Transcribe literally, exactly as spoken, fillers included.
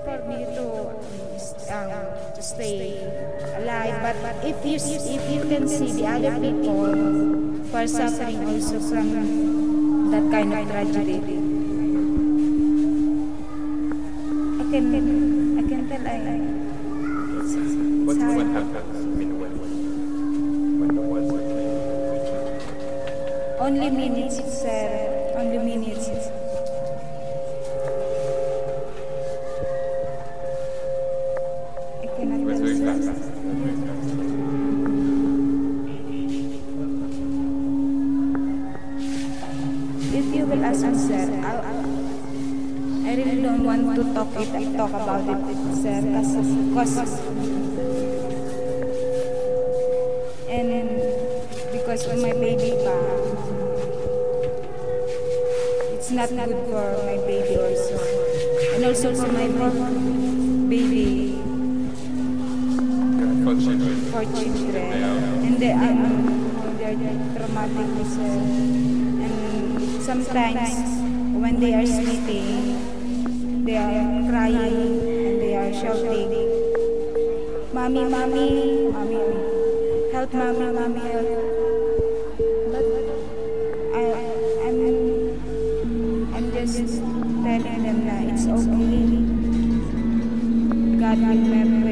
for me to um, to stay alive. But if you if you can see the other people who are suffering also from that kind of tragedy, I can I can tell I. It's, it's what, hard. what happens? I mean, when when the ones are Only minutes, sir. Only minutes. I cannot it was tell, very sir. fast. Very fast. If you will ask me, sir, I, I really don't want to talk it, talk about it, sir, because and because of my baby pa, it's not good for my baby also, and also for my baby, For children. for children, Yeah. and they um, they're traumatic, sir, and sometimes when they are sleeping, they are crying and they are shouting, "Mommy, mommy, mommy, help, mommy, mommy, help." But I, I'm, I'm just telling them that it's okay. God will never